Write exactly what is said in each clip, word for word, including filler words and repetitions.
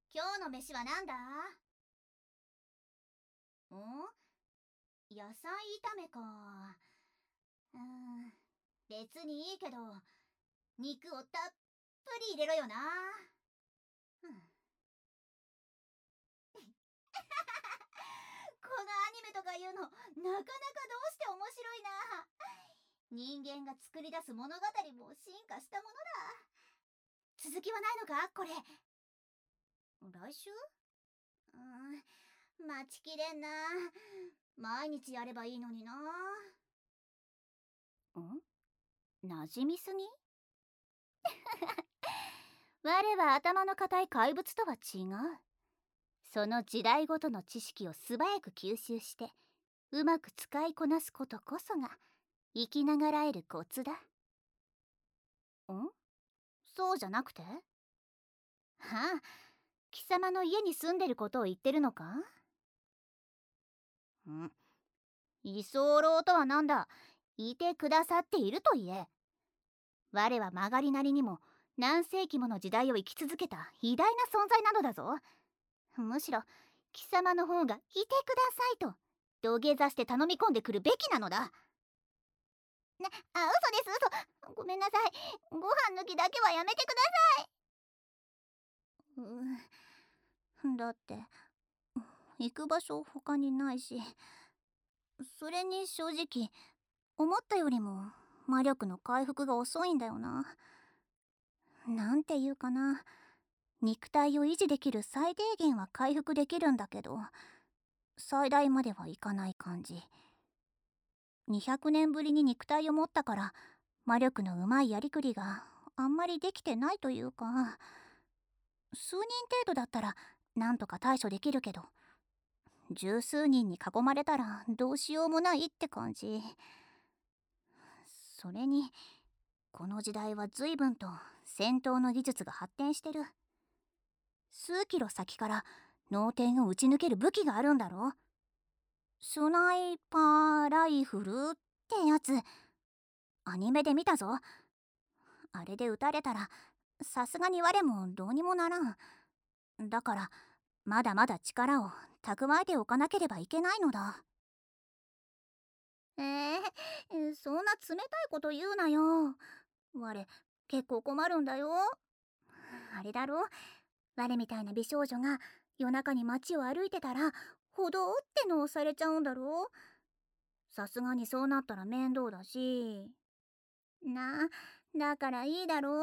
今日の飯はなんだ？ん？野菜炒めか。うーん、別にいいけど、肉をたっぷり入れろよな。うん、このアニメとかいうの、なかなかどうして面白いな。人間が作り出す物語も進化したものだ。続きはないのかこれ？来週？うーん、待ちきれんな。毎日やればいいのにな。ん？馴染みすぎ？我は頭の固い怪物とは違う。その時代ごとの知識を素早く吸収してうまく使いこなすことこそが生きながらえるコツだ。ん？そうじゃなくて？はあ、貴様の家に住んでることを言ってるのか？ん？居候とはなんだ。いてくださっていると言え。我は曲がりなりにも何世紀もの時代を生き続けた偉大な存在なのだぞ。むしろ貴様の方がいてくださいと土下座して頼み込んでくるべきなのだ。な、あ、嘘です嘘。ごめんなさい。ご飯抜きだけはやめてください。うん、だって行く場所他にないし、それに正直思ったよりも魔力の回復が遅いんだよな。なんていうかな、肉体を維持できる最低限は回復できるんだけど最大まではいかない感じ。にひゃくねんぶりに肉体を持ったから魔力のうまいやりくりがあんまりできてないというか、数人程度だったらなんとか対処できるけど十数人に囲まれたらどうしようもないって感じ。それにこの時代は随分と戦闘の技術が発展してる。数キロ先から脳天を撃ち抜ける武器があるんだろ。スナイパーライフルってやつ、アニメで見たぞ。あれで撃たれたらさすがに我もどうにもならん。だからまだまだ力を蓄えておかなければいけないのだ。えー、そんな冷たいこと言うなよ。我結構困るんだよ。あれだろ、我みたいな美少女が夜中に街を歩いてたら歩道ってのをされちゃうんだろ。さすがにそうなったら面倒だし。な、だからいいだろ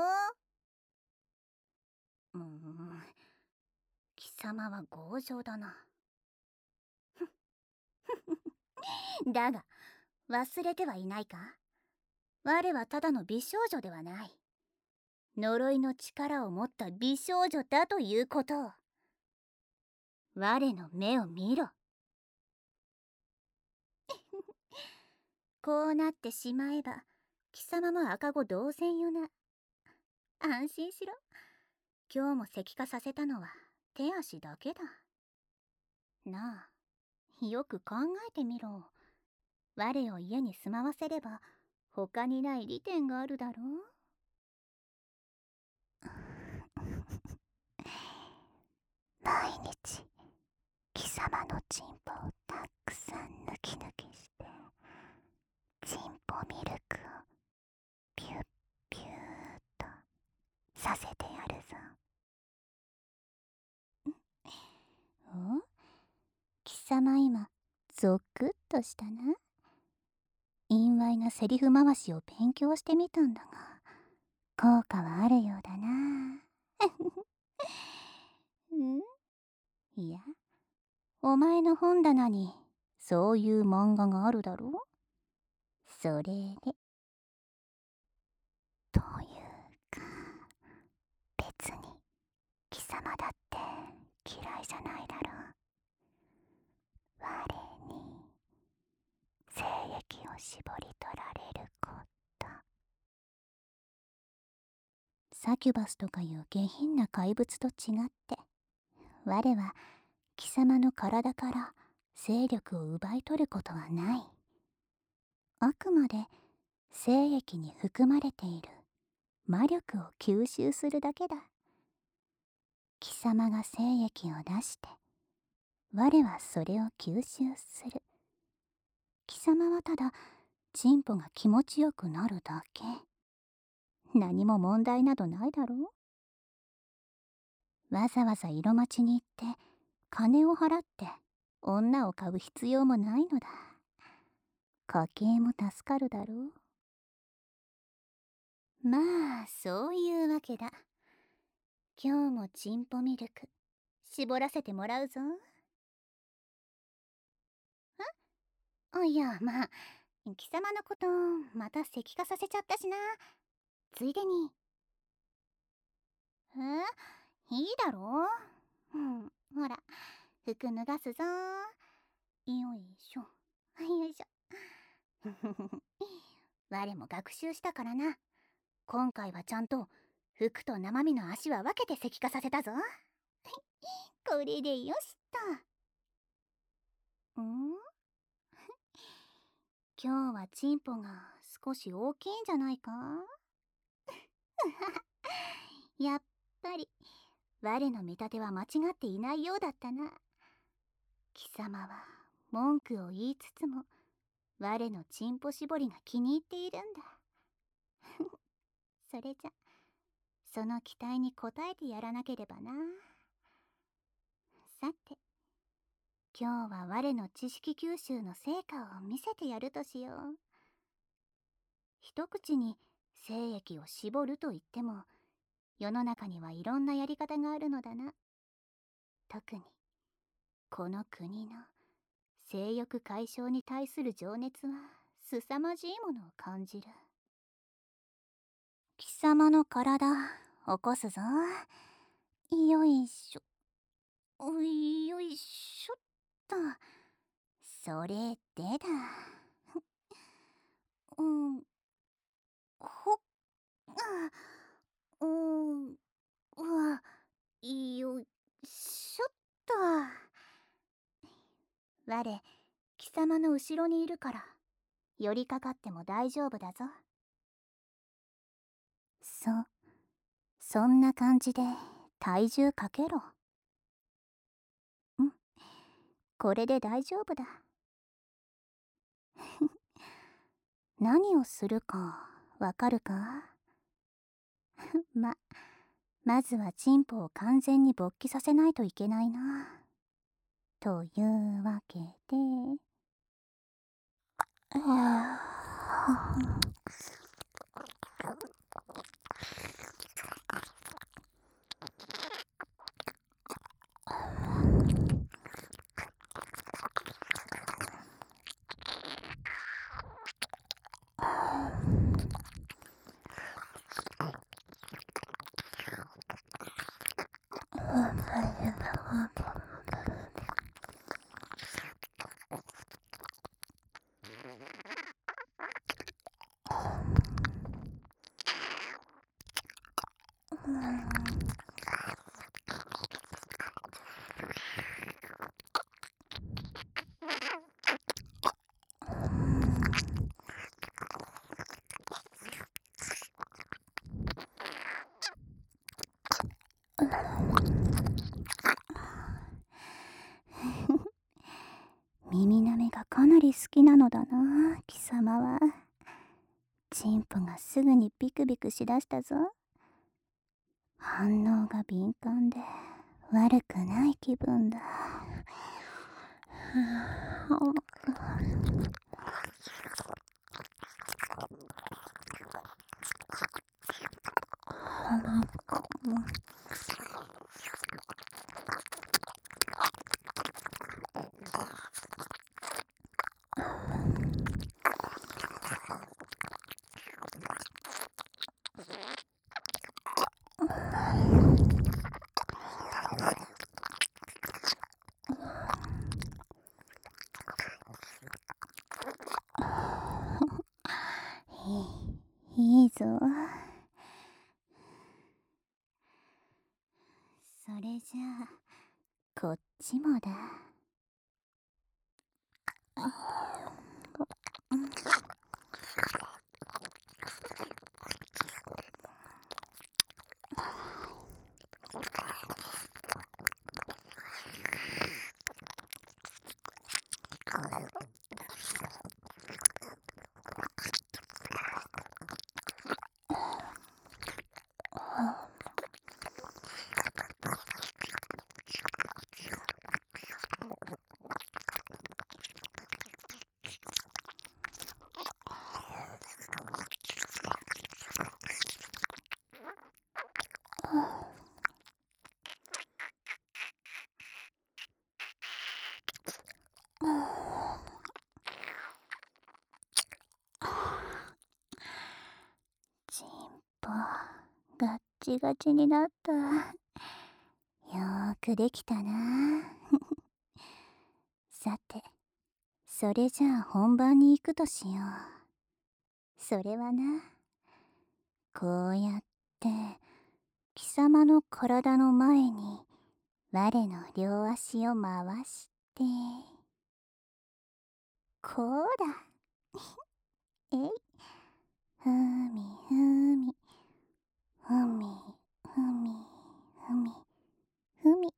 う。うん、貴様は強情だな。だが忘れてはいないか、我はただの美少女ではない。呪いの力を持った美少女だということを。我の目を見ろ。こうなってしまえば貴様も赤子同然よな。安心しろ。今日も石化させたのは手足だけだ。なあ、よく考えてみろ。我を家に住まわせれば他にない利点があるだろう。毎日貴様のチンポをたくさん抜き抜きしてチンポミルクをピュッピューっとさせてやるぞ。お？貴様今ゾクッとしたな。陰猥なセリフ回しを勉強してみたんだが効果はあるようだな。ん？いや、お前の本棚にそういう漫画があるだろう。それでというか別に貴様だって嫌いじゃないだろう。我に精液を絞り取られること。サキュバスとかいう下品な怪物と違って我は貴様の体から精力を奪い取ることはない。あくまで精液に含まれている魔力を吸収するだけだ。 貴様が精液を出して、我はそれを吸収する。貴様はただチンポが気持ちよくなるだけ。何も問題などないだろう。わざわざ色待ちに行って金を払って女を買う必要もないのだ。家計も助かるだろう。まあそういうわけだ。今日もチンポミルク絞らせてもらうぞ。あ、いやまあ貴様のことまた石化させちゃったしな。ついでに。え、いいだろう。うん、ほら服脱がすぞ。よいしょよいしょ我も学習したからな。今回はちゃんと服と生身の足は分けて石化させたぞこれでよしと。ん今日はチンポが少し大きいんじゃないかやっぱり我の見立ては間違っていないようだったな。貴様は文句を言いつつも我のチンポ絞りが気に入っているんだそれじゃその期待に応えてやらなければな。さて今日は我の知識吸収の成果を見せてやるとしよう。一口に精液を絞ると言っても世の中にはいろんなやり方があるのだな。特にこの国の性欲解消に対する情熱は凄まじいものを感じる。貴様の体起こすぞ。よいしょよいしょっと。それでだうんほっうんうわよいしょっと。我貴様の後ろにいるから寄りかかっても大丈夫だぞ。そうそんな感じで体重かけろ。うんこれで大丈夫だ何をするかわかるかま、まずはチンポを完全に勃起させないといけないな。というわけで耳なめがかなり好きなのだな貴様は。チンポがすぐにビクビクしだしたぞ。反応が敏感で悪くない気分だ。いい、いいぞ。それじゃあこっちもだ。 チンポガッチガチになった。よーくできたな。さて、それじゃあ本番に行くとしよう。それはな、こうやって貴様の体の前に我の両足を回して、こうだ。えい。ふみふみ、ふみふみふみふみ。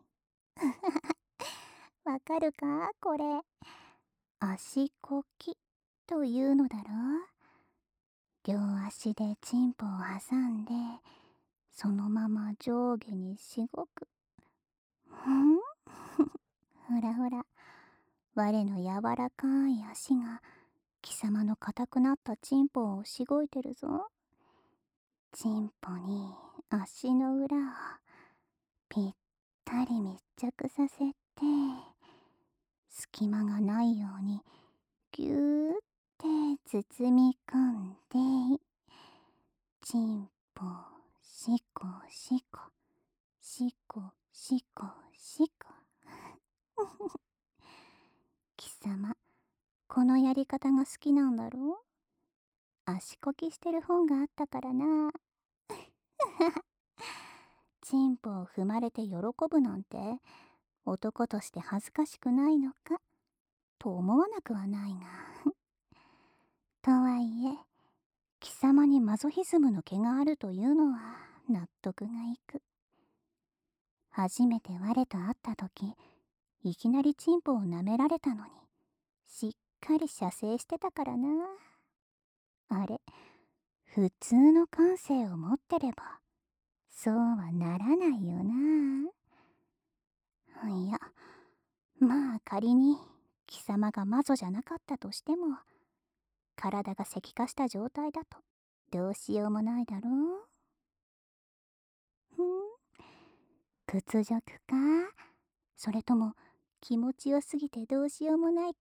わかるかこれ。足こきというのだろ。両足でチンポを挟んで、そのまま上下にしごく。ふんほらほら、我の柔らかい足が貴様の硬くなったチンポをしごいてるぞ。チンポに足の裏をぴったり密着させて、隙間がないようにぎゅーって包み込んで、チンポしこしこしこしこしこ。貴様、このやり方が好きなんだろう。足こきしてる本があったからな。チンポを踏まれて喜ぶなんて男として恥ずかしくないのかと思わなくはないが。とはいえ、貴様にマゾヒズムの毛があるというのは納得がいく。初めて我と会った時、いきなりチンポを舐められたのにしっかり射精してたからな。あれ、普通の感性を持ってればそうはならないよな。いや、まあ仮に貴様が魔女じゃなかったとしても、体が石化した状態だとどうしようもないだろう。ふん、屈辱か、それとも気持ちよすぎてどうしようもないか。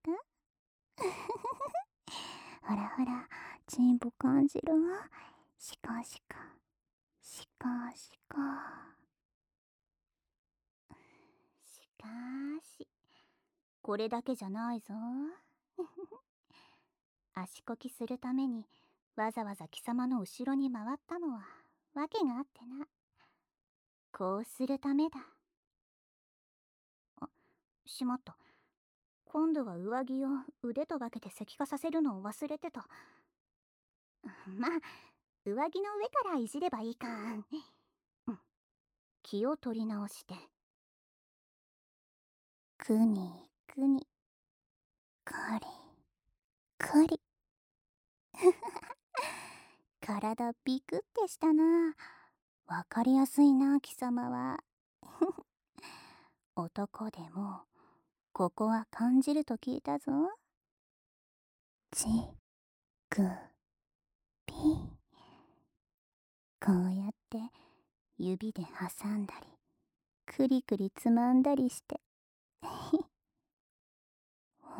ほらほら、チンポ感じろ。シコシコシコシコ。しかしこれだけじゃないぞ。足こきするためにわざわざ貴様の後ろに回ったのは訳があってな。こうするためだ。あ、しまった。今度は上着を腕と分けて石化させるのを忘れてた。まあ、上着の上からいじればいいか。うん、気を取り直して。くにくに、かりかり。体ビクってしたな。わかりやすいな、貴様は。男でもここは感じると聞いたぞ。ちくぴ。こうやって指で挟んだりくりくりつまんだりして。うん、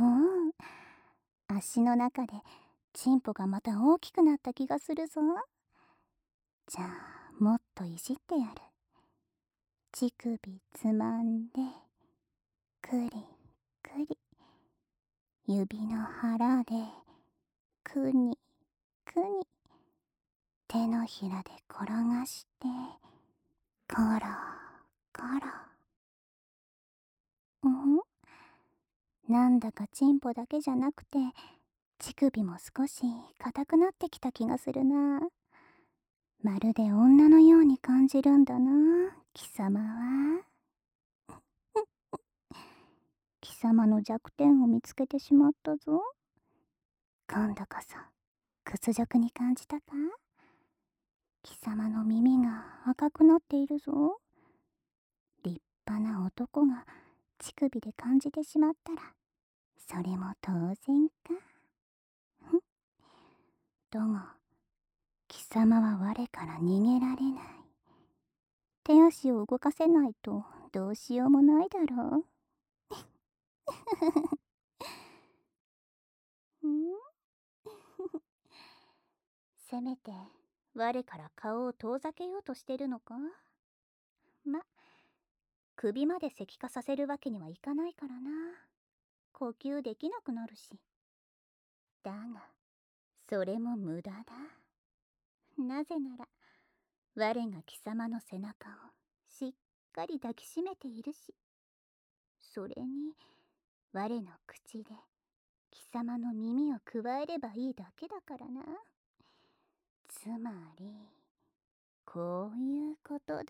足の中でチンポがまた大きくなった気がするぞ。じゃあもっといじってやる。乳首つまんでくりくり、指の腹でくにくに、手のひらで転がしてコロコロ。うん、なんだかチンポだけじゃなくて乳首も少し硬くなってきた気がするな。まるで女のように感じるんだな、貴様は。貴様の弱点を見つけてしまったぞ。今度こそ屈辱に感じたか？貴様の耳が赤くなっているぞ。立派な男が乳首で感じてしまったら、それも当然か。ふん。だが貴様は我から逃げられない。手足を動かせないとどうしようもないだろう。んせめて我から顔を遠ざけようとしてるのか？ま、首まで石化させるわけにはいかないからな。呼吸できなくなるし。だがそれも無駄だ。なぜなら我が貴様の背中をしっかり抱きしめているし、それに我の口で貴様の耳をくわえればいいだけだからな。つまりこういうことだ。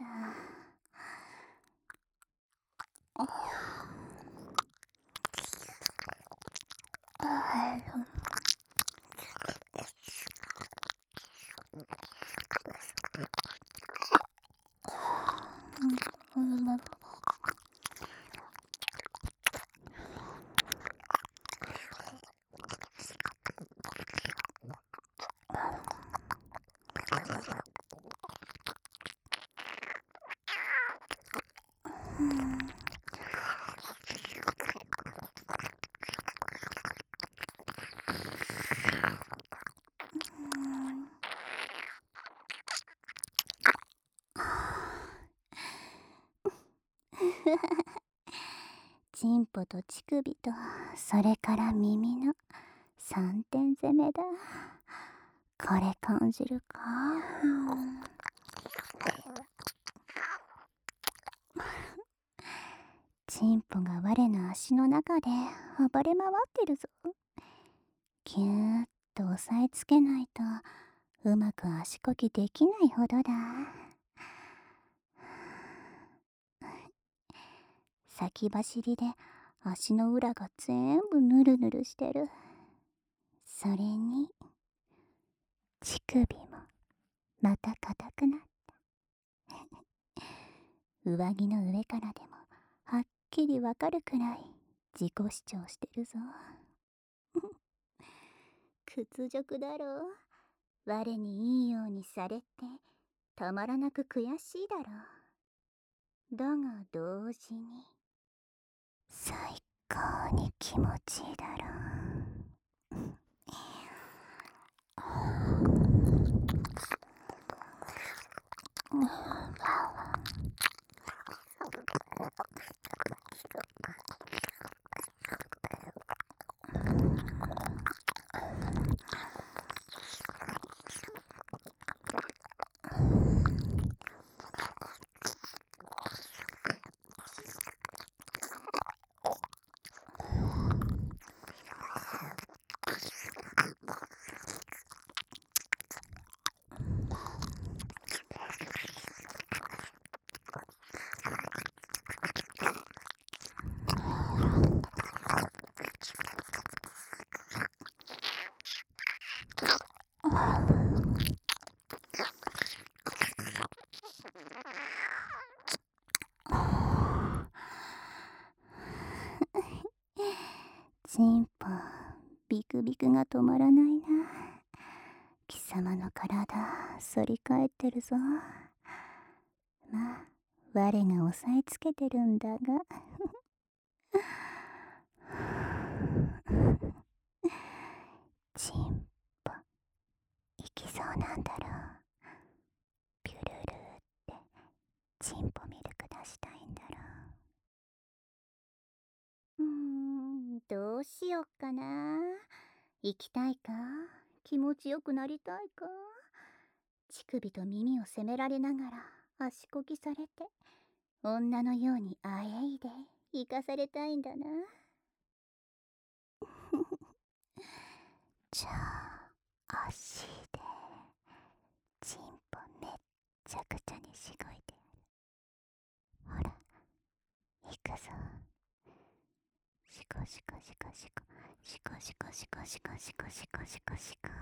チンポと乳首とそれから耳の三点攻めだ。これ感じるか？チンポが我の足の中で暴れ回ってるぞ。ぎゅーっと押さえつけないとうまく足こぎできないほどだ。先走りで足の裏が全部ヌルヌルしてる。それに乳首もまた硬くなった。上着の上からでもはっきりわかるくらい自己主張してるぞ。屈辱だろう。我にいいようにされてたまらなく悔しいだろう。だが同時に最高に気持ちいいだろう。チンポビクビクが止まらないな。貴様の体反り返ってるぞ。まあ我が押さえつけてるんだがチンポ行きそうなんだろう。ピュルルってチンポミルク出したいんだろう。うーん、どうしよっかな。行きたいか？気持ちよくなりたいか？乳首と耳を責められながら足こぎされて女のようにあえいで生かされたいんだな。じゃあ足でチンポめっちゃくちゃにしごいてやる。ほら行くぞ。ししかしかしかしかしかしかしかしかしかしかしかしか。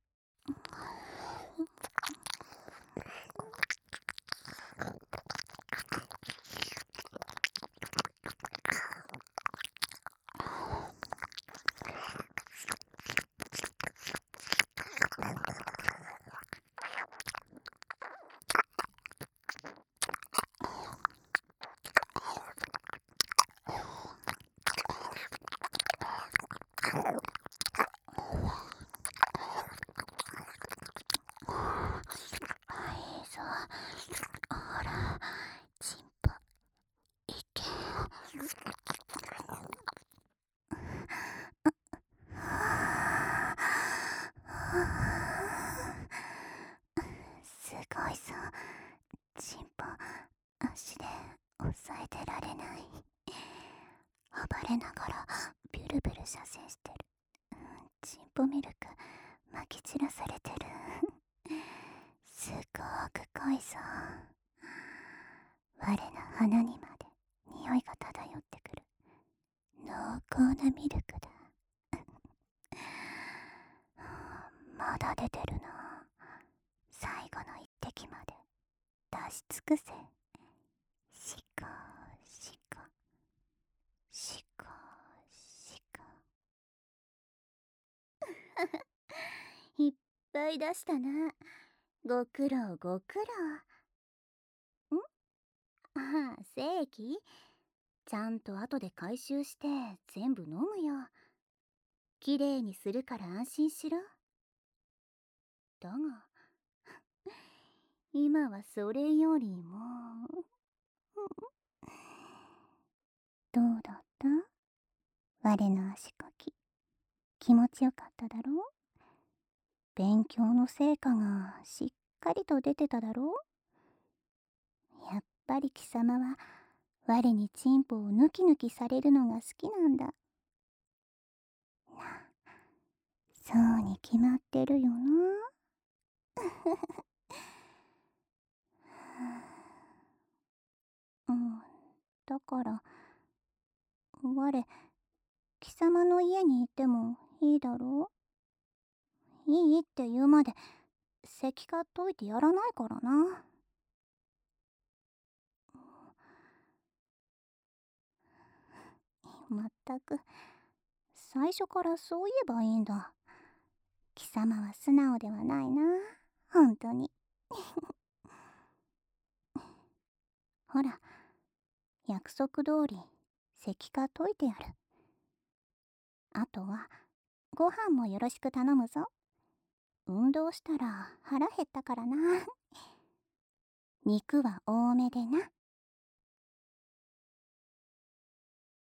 ほら、チンポ、いけよ。すごいぞ、チンポ、足で押さえてられない。暴れながらビュルビュル射精してる。チンポミルクまき散らされてる。すごく濃いぞ。我の鼻にまで匂いが漂ってくる濃厚なミルクだ。まだ出てるな。最後の一滴まで出し尽くせ。しかしかしかしか。いっぱい出したな。ご苦労ご苦労。んああ、正規ちゃんと後で回収して全部飲むよ。きれいにするから安心しろ。だが今はそれよりもどうだった？我の足かき気持ちよかっただろう？勉強の成果がしっかりと出てただろう？やっぱり貴様は我にチンポをヌキヌキされるのが好きなんだな。そうに決まってるよな。うん、だから我貴様の家に行ってもいいだろう？いいって言うまで石化解いてやらないからな。まったく最初からそう言えばいいんだ。貴様は素直ではないな、本当に。ほら、約束通り石化解いてやる。あとはご飯もよろしく頼むぞ。運動したら腹減ったからな。肉は多めでな。